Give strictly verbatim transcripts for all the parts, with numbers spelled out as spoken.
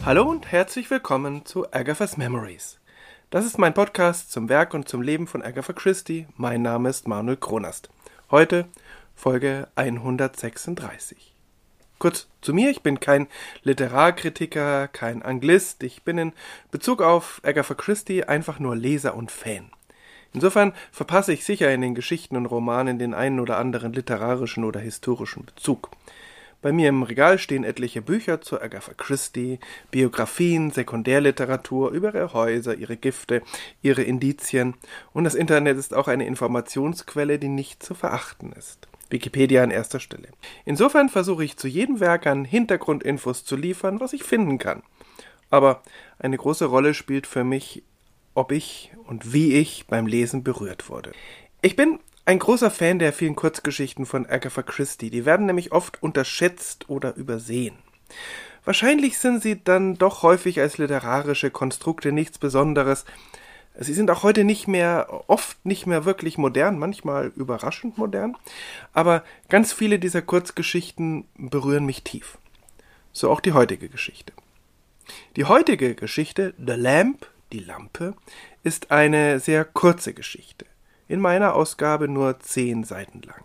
Hallo und herzlich willkommen zu Agatha's Memories. Das ist mein Podcast zum Werk und zum Leben von Agatha Christie. Mein Name ist Manuel Kronast. Heute Folge hundertsechsunddreißig. Kurz zu mir, ich bin kein Literarkritiker, kein Anglist. Ich bin in Bezug auf Agatha Christie einfach nur Leser und Fan. Insofern verpasse ich sicher in den Geschichten und Romanen den einen oder anderen literarischen oder historischen Bezug. Bei mir im Regal stehen etliche Bücher zu Agatha Christie, Biografien, Sekundärliteratur über ihre Häuser, ihre Gifte, ihre Indizien. Und das Internet ist auch eine Informationsquelle, die nicht zu verachten ist. Wikipedia an erster Stelle. Insofern versuche ich zu jedem Werk an Hintergrundinfos zu liefern, was ich finden kann. Aber eine große Rolle spielt für mich, ob ich und wie ich beim Lesen berührt wurde. Ich bin ein großer Fan der vielen Kurzgeschichten von Agatha Christie. Die werden nämlich oft unterschätzt oder übersehen. Wahrscheinlich sind sie dann doch häufig als literarische Konstrukte nichts Besonderes. Sie sind auch heute nicht mehr, oft nicht mehr wirklich modern, manchmal überraschend modern. Aber ganz viele dieser Kurzgeschichten berühren mich tief. So auch die heutige Geschichte. Die heutige Geschichte, The Lamp, die Lampe, ist eine sehr kurze Geschichte. In meiner Ausgabe nur zehn Seiten lang.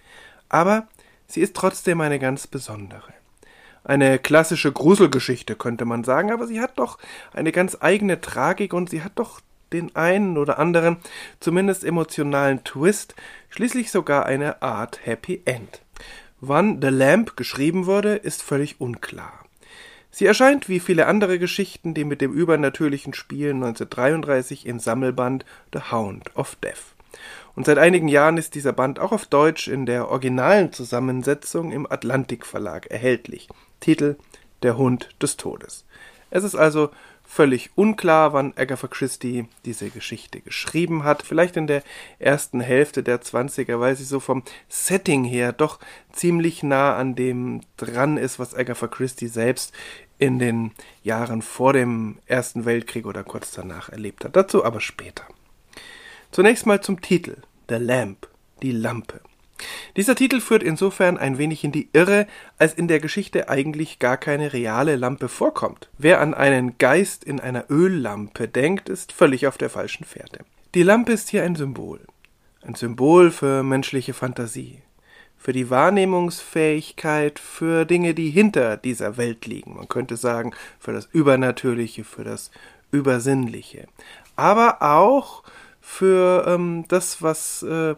Aber sie ist trotzdem eine ganz besondere. Eine klassische Gruselgeschichte, könnte man sagen, aber sie hat doch eine ganz eigene Tragik und sie hat doch den einen oder anderen, zumindest emotionalen Twist, schließlich sogar eine Art Happy End. Wann The Lamp geschrieben wurde, ist völlig unklar. Sie erscheint wie viele andere Geschichten, die mit dem Übernatürlichen spielen, neunzehnhundertdreiunddreißig im Sammelband The Hound of Death. Und seit einigen Jahren ist dieser Band auch auf Deutsch in der originalen Zusammensetzung im Atlantik Verlag erhältlich. Titel: Der Hund des Todes. Es ist also völlig unklar, wann Agatha Christie diese Geschichte geschrieben hat. Vielleicht in der ersten Hälfte der zwanziger, weil sie so vom Setting her doch ziemlich nah an dem dran ist, was Agatha Christie selbst in den Jahren vor dem Ersten Weltkrieg oder kurz danach erlebt hat. Dazu aber später. Zunächst mal zum Titel, The Lamp, die Lampe. Dieser Titel führt insofern ein wenig in die Irre, als in der Geschichte eigentlich gar keine reale Lampe vorkommt. Wer an einen Geist in einer Öllampe denkt, ist völlig auf der falschen Fährte. Die Lampe ist hier ein Symbol. Ein Symbol für menschliche Fantasie, für die Wahrnehmungsfähigkeit, für Dinge, die hinter dieser Welt liegen. Man könnte sagen, für das Übernatürliche, für das Übersinnliche. Aber auch für ähm, das, was äh,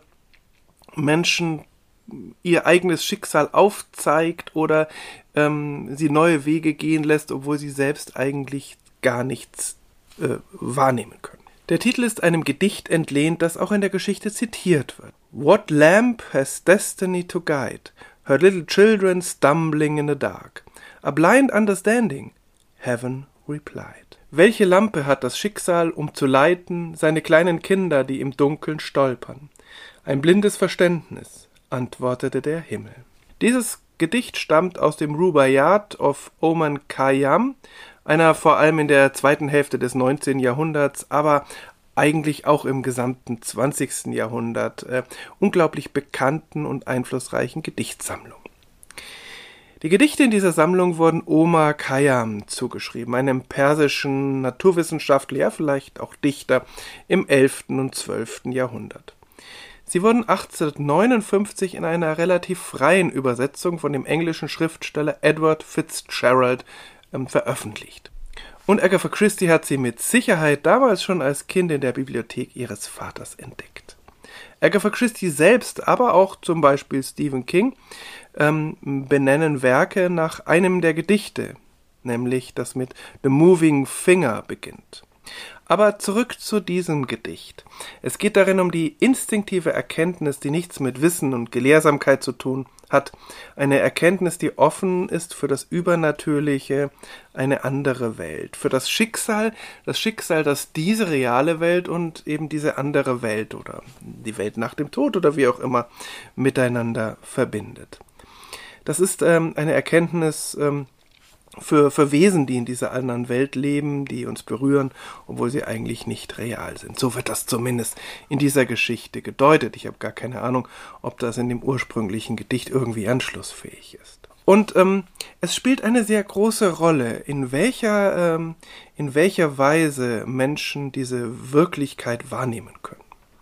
Menschen ihr eigenes Schicksal aufzeigt oder ähm, sie neue Wege gehen lässt, obwohl sie selbst eigentlich gar nichts äh, wahrnehmen können. Der Titel ist einem Gedicht entlehnt, das auch in der Geschichte zitiert wird. What lamp has destiny to guide? Her little children stumbling in the dark. A blind understanding, heaven replied. Welche Lampe hat das Schicksal, um zu leiten, seine kleinen Kinder, die im Dunkeln stolpern? Ein blindes Verständnis, antwortete der Himmel. Dieses Gedicht stammt aus dem Rubaiyat of Omar Khayyam, einer vor allem in der zweiten Hälfte des neunzehnten Jahrhunderts, aber eigentlich auch im gesamten zwanzigsten Jahrhundert äh, unglaublich bekannten und einflussreichen Gedichtsammlung. Die Gedichte in dieser Sammlung wurden Omar Khayyam zugeschrieben, einem persischen Naturwissenschaftler, ja vielleicht auch Dichter im elften und zwölften Jahrhundert. Sie wurden achtzehnhundertneunundfünfzig in einer relativ freien Übersetzung von dem englischen Schriftsteller Edward Fitzgerald ähm, veröffentlicht. Und Agatha Christie hat sie mit Sicherheit damals schon als Kind in der Bibliothek ihres Vaters entdeckt. Agatha Christie selbst, aber auch zum Beispiel Stephen King, ähm, benennen Werke nach einem der Gedichte, nämlich das mit The Moving Finger beginnt. Aber zurück zu diesem Gedicht. Es geht darin um die instinktive Erkenntnis, die nichts mit Wissen und Gelehrsamkeit zu tun hat. Eine Erkenntnis, die offen ist für das Übernatürliche, eine andere Welt. Für das Schicksal, das Schicksal, das diese reale Welt und eben diese andere Welt oder die Welt nach dem Tod oder wie auch immer miteinander verbindet. Das ist ähm, eine Erkenntnis, ähm, Für, für Wesen, die in dieser anderen Welt leben, die uns berühren, obwohl sie eigentlich nicht real sind. So wird das zumindest in dieser Geschichte gedeutet. Ich habe gar keine Ahnung, ob das in dem ursprünglichen Gedicht irgendwie anschlussfähig ist. Und ähm, es spielt eine sehr große Rolle, in welcher, ähm, in welcher Weise Menschen diese Wirklichkeit wahrnehmen können.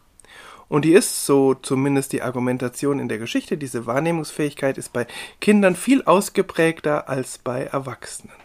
Und die ist, so zumindest die Argumentation in der Geschichte, diese Wahrnehmungsfähigkeit ist bei Kindern viel ausgeprägter als bei Erwachsenen.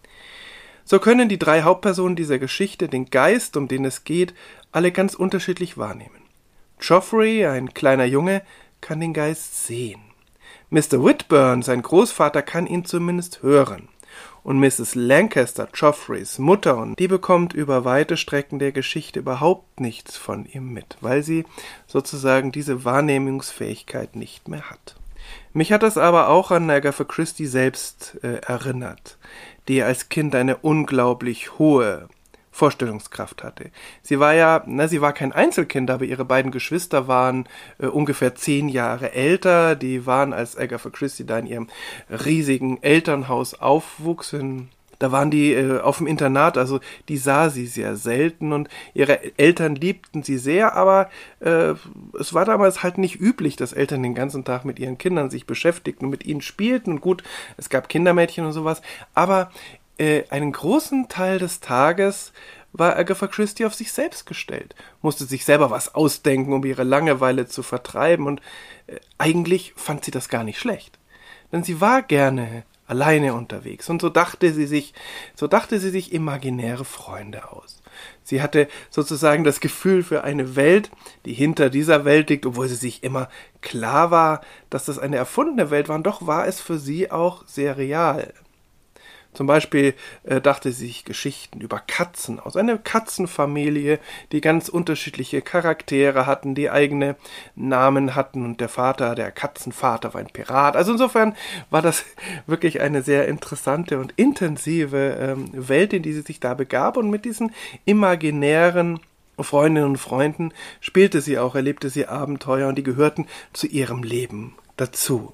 So können die drei Hauptpersonen dieser Geschichte den Geist, um den es geht, alle ganz unterschiedlich wahrnehmen. Joffrey, ein kleiner Junge, kann den Geist sehen. Mister Whitburn, sein Großvater, kann ihn zumindest hören. Und Misses Lancaster, Joffreys Mutter, und die bekommt über weite Strecken der Geschichte überhaupt nichts von ihm mit, weil sie sozusagen diese Wahrnehmungsfähigkeit nicht mehr hat. Mich hat das aber auch an Agatha Christie selbst äh, erinnert, die als Kind eine unglaublich hohe Vorstellungskraft hatte. Sie war ja, na, sie war kein Einzelkind, aber ihre beiden Geschwister waren äh, ungefähr zehn Jahre älter. Die waren, als Agatha Christie da in ihrem riesigen Elternhaus aufwuchs, in, da waren die äh, auf dem Internat, also die sah sie sehr selten und ihre Eltern liebten sie sehr, aber äh, es war damals halt nicht üblich, dass Eltern den ganzen Tag mit ihren Kindern sich beschäftigten und mit ihnen spielten. Und gut, es gab Kindermädchen und sowas, aber Äh, einen großen Teil des Tages war Agatha Christie auf sich selbst gestellt, musste sich selber was ausdenken, um ihre Langeweile zu vertreiben, und äh, eigentlich fand sie das gar nicht schlecht, denn sie war gerne alleine unterwegs, und so dachte sie sich, so dachte sie sich imaginäre Freunde aus. Sie hatte sozusagen das Gefühl für eine Welt, die hinter dieser Welt liegt, obwohl sie sich immer klar war, dass das eine erfundene Welt war, und doch war es für sie auch sehr real. Zum Beispiel äh, dachte sie sich Geschichten über Katzen aus, eine Katzenfamilie, die ganz unterschiedliche Charaktere hatten, die eigene Namen hatten, und der Vater, der Katzenvater, war ein Pirat. Also insofern war das wirklich eine sehr interessante und intensive ähm, Welt, in die sie sich da begab, und mit diesen imaginären Freundinnen und Freunden spielte sie auch, erlebte sie Abenteuer, und die gehörten zu ihrem Leben dazu.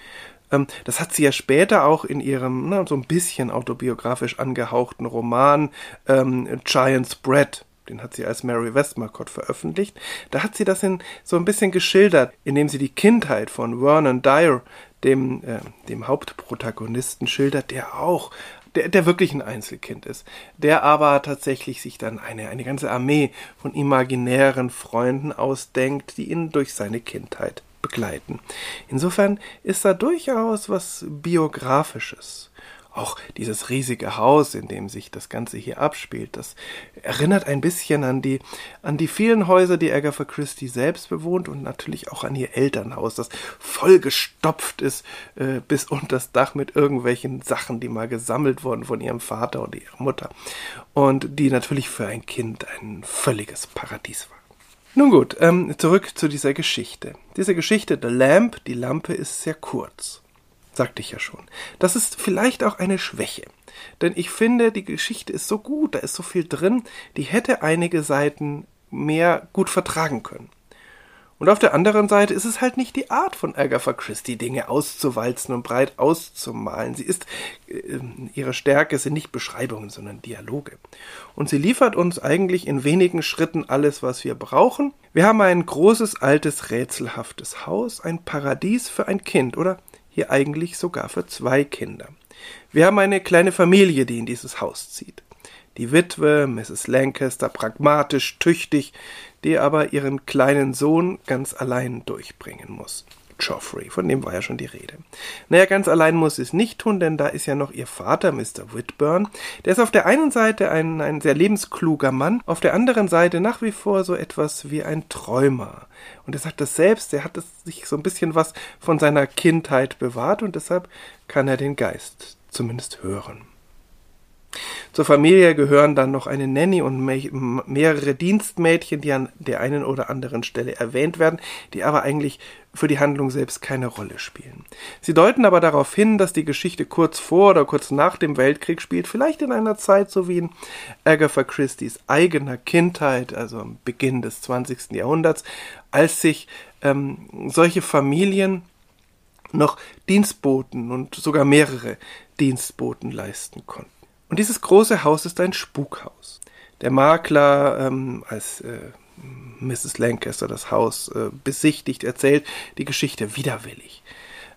Das hat sie ja später auch in ihrem na, so ein bisschen autobiografisch angehauchten Roman ähm, Giant's Bread, den hat sie als Mary Westmacott veröffentlicht. Da hat sie das in, so ein bisschen geschildert, indem sie die Kindheit von Vernon Dyer, dem, äh, dem Hauptprotagonisten, schildert, der auch, der, der wirklich ein Einzelkind ist, der aber tatsächlich sich dann eine, eine ganze Armee von imaginären Freunden ausdenkt, die ihn durch seine Kindheit begleiten. Insofern ist da durchaus was Biografisches. Auch dieses riesige Haus, in dem sich das Ganze hier abspielt, das erinnert ein bisschen an die, an die vielen Häuser, die Agatha Christie selbst bewohnt, und natürlich auch an ihr Elternhaus, das vollgestopft ist äh, bis unter das Dach mit irgendwelchen Sachen, die mal gesammelt wurden von ihrem Vater und ihrer Mutter, und die natürlich für ein Kind ein völliges Paradies war. Nun gut, ähm, zurück zu dieser Geschichte. Diese Geschichte, The Lamp, die Lampe, ist sehr kurz. Sagte ich ja schon. Das ist vielleicht auch eine Schwäche. Denn ich finde, die Geschichte ist so gut, da ist so viel drin, die hätte einige Seiten mehr gut vertragen können. Und auf der anderen Seite ist es halt nicht die Art von Agatha Christie, Dinge auszuwalzen und breit auszumalen. Sie ist, äh, ihre Stärke sind nicht Beschreibungen, sondern Dialoge. Und sie liefert uns eigentlich in wenigen Schritten alles, was wir brauchen. Wir haben ein großes, altes, rätselhaftes Haus, ein Paradies für ein Kind, oder hier eigentlich sogar für zwei Kinder. Wir haben eine kleine Familie, die in dieses Haus zieht. Die Witwe, Misses Lancaster, pragmatisch, tüchtig, die aber ihren kleinen Sohn ganz allein durchbringen muss. Joffrey, von dem war ja schon die Rede. Naja, ganz allein muss sie es nicht tun, denn da ist ja noch ihr Vater, Mister Whitburn. Der ist auf der einen Seite ein, ein sehr lebenskluger Mann, auf der anderen Seite nach wie vor so etwas wie ein Träumer. Und er sagt das selbst, er hat es sich so ein bisschen was von seiner Kindheit bewahrt, und deshalb kann er den Geist zumindest hören. Zur Familie gehören dann noch eine Nanny und mehrere Dienstmädchen, die an der einen oder anderen Stelle erwähnt werden, die aber eigentlich für die Handlung selbst keine Rolle spielen. Sie deuten aber darauf hin, dass die Geschichte kurz vor oder kurz nach dem Weltkrieg spielt, vielleicht in einer Zeit so wie in Agatha Christies eigener Kindheit, also am Beginn des zwanzigsten Jahrhunderts, als sich ähm, solche Familien noch Dienstboten und sogar mehrere Dienstboten leisten konnten. Und dieses große Haus ist ein Spukhaus. Der Makler, ähm, als äh, Misses Lancaster das Haus äh, besichtigt, erzählt die Geschichte widerwillig.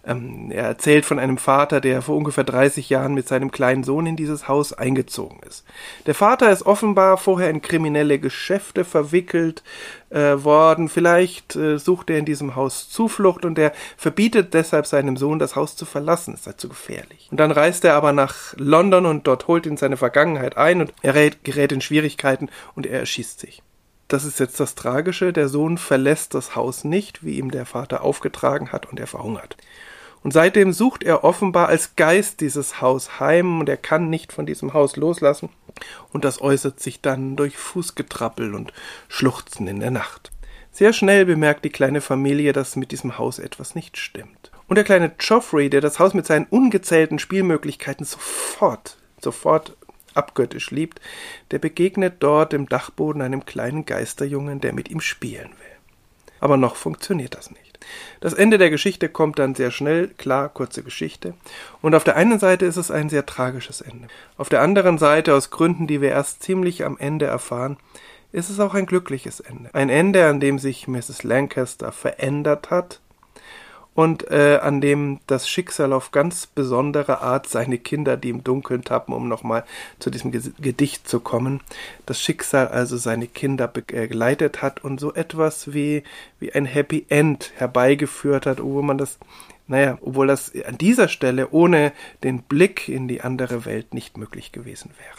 Ähm, er erzählt von einem Vater, der vor ungefähr dreißig Jahren mit seinem kleinen Sohn in dieses Haus eingezogen ist. Der Vater ist offenbar vorher in kriminelle Geschäfte verwickelt äh, worden. Vielleicht äh, sucht er in diesem Haus Zuflucht und er verbietet deshalb seinem Sohn, das Haus zu verlassen. Es sei zu gefährlich. Und dann reist er aber nach London und dort holt ihn seine Vergangenheit ein und er gerät in Schwierigkeiten und er erschießt sich. Das ist jetzt das Tragische, der Sohn verlässt das Haus nicht, wie ihm der Vater aufgetragen hat, und er verhungert. Und seitdem sucht er offenbar als Geist dieses Haus heim und er kann nicht von diesem Haus loslassen. Und das äußert sich dann durch Fußgetrappel und Schluchzen in der Nacht. Sehr schnell bemerkt die kleine Familie, dass mit diesem Haus etwas nicht stimmt. Und der kleine Geoffrey, der das Haus mit seinen ungezählten Spielmöglichkeiten sofort, sofort abgöttisch liebt, der begegnet dort im Dachboden einem kleinen Geisterjungen, der mit ihm spielen will. Aber noch funktioniert das nicht. Das Ende der Geschichte kommt dann sehr schnell, klar, kurze Geschichte. Und auf der einen Seite ist es ein sehr tragisches Ende. Auf der anderen Seite, aus Gründen, die wir erst ziemlich am Ende erfahren, ist es auch ein glückliches Ende. Ein Ende, an dem sich Misses Lancaster verändert hat, und äh, an dem das Schicksal auf ganz besondere Art seine Kinder, die im Dunkeln tappen, um nochmal zu diesem Gedicht zu kommen, das Schicksal also seine Kinder begleitet hat und so etwas wie, wie ein Happy End herbeigeführt hat, obwohl man das, naja, obwohl das an dieser Stelle ohne den Blick in die andere Welt nicht möglich gewesen wäre.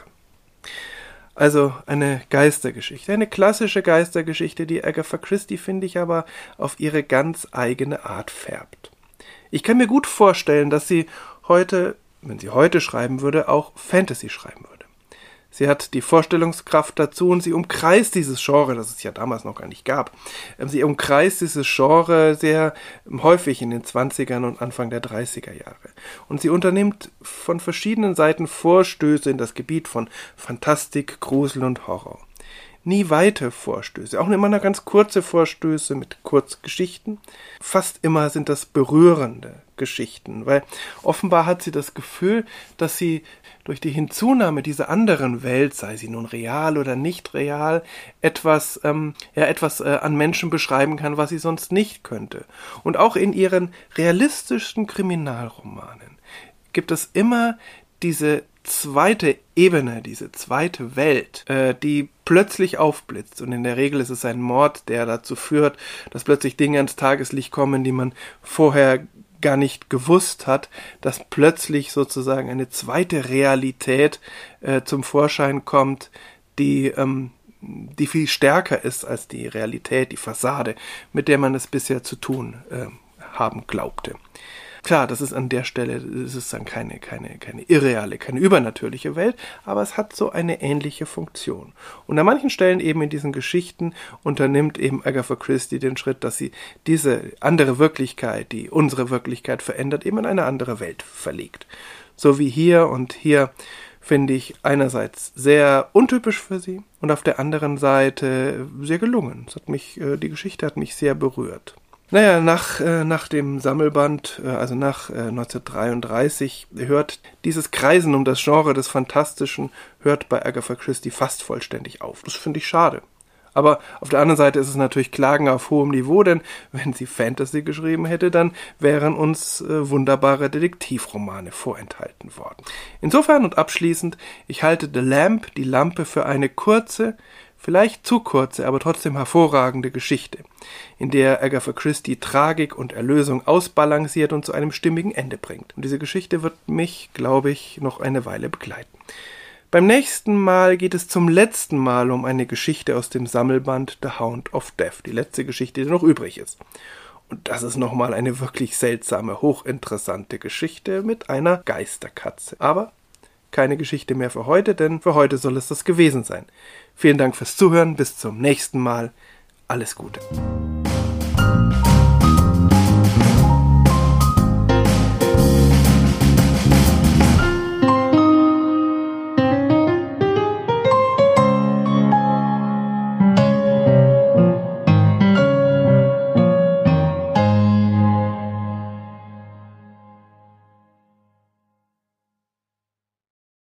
Also eine Geistergeschichte, eine klassische Geistergeschichte, die Agatha Christie, finde ich, aber auf ihre ganz eigene Art färbt. Ich kann mir gut vorstellen, dass sie heute, wenn sie heute schreiben würde, auch Fantasy schreiben würde. Sie hat die Vorstellungskraft dazu und sie umkreist dieses Genre, das es ja damals noch gar nicht gab. Sie umkreist dieses Genre sehr häufig in den zwanzigern und Anfang der dreißiger Jahre. Und sie unternimmt von verschiedenen Seiten Vorstöße in das Gebiet von Fantastik, Grusel und Horror. Nie weite Vorstöße, auch immer nur ganz kurze Vorstöße mit Kurzgeschichten. Fast immer sind das berührende Geschichten, weil offenbar hat sie das Gefühl, dass sie durch die Hinzunahme dieser anderen Welt, sei sie nun real oder nicht real, etwas, ähm, ja, etwas äh, an Menschen beschreiben kann, was sie sonst nicht könnte. Und auch in ihren realistischen Kriminalromanen gibt es immer diese zweite Ebene, diese zweite Welt, äh, die plötzlich aufblitzt. Und in der Regel ist es ein Mord, der dazu führt, dass plötzlich Dinge ans Tageslicht kommen, die man vorher gar nicht gewusst hat, dass plötzlich sozusagen eine zweite Realität äh, zum Vorschein kommt, die, ähm, die viel stärker ist als die Realität, die Fassade, mit der man es bisher zu tun äh, haben glaubte. Klar, das ist an der Stelle, es ist dann keine, keine, keine irreale, keine übernatürliche Welt, aber es hat so eine ähnliche Funktion. Und an manchen Stellen eben in diesen Geschichten unternimmt eben Agatha Christie den Schritt, dass sie diese andere Wirklichkeit, die unsere Wirklichkeit verändert, eben in eine andere Welt verlegt. So wie hier, und hier finde ich einerseits sehr untypisch für sie und auf der anderen Seite sehr gelungen. Es hat mich, die Geschichte hat mich sehr berührt. Naja, nach, äh, nach dem Sammelband, äh, also nach äh, neunzehnhundertdreiunddreißig, hört dieses Kreisen um das Genre des Fantastischen, hört bei Agatha Christie fast vollständig auf. Das finde ich schade. Aber auf der anderen Seite ist es natürlich Klagen auf hohem Niveau, denn wenn sie Fantasy geschrieben hätte, dann wären uns äh, wunderbare Detektivromane vorenthalten worden. Insofern und abschließend, ich halte The Lamp, die Lampe, für eine kurze, vielleicht zu kurze, aber trotzdem hervorragende Geschichte, in der Agatha Christie Tragik und Erlösung ausbalanciert und zu einem stimmigen Ende bringt. Und diese Geschichte wird mich, glaube ich, noch eine Weile begleiten. Beim nächsten Mal geht es zum letzten Mal um eine Geschichte aus dem Sammelband The Hound of Death, die letzte Geschichte, die noch übrig ist. Und das ist nochmal eine wirklich seltsame, hochinteressante Geschichte mit einer Geisterkatze. Aber keine Geschichte mehr für heute, denn für heute soll es das gewesen sein. Vielen Dank fürs Zuhören, bis zum nächsten Mal. Alles Gute.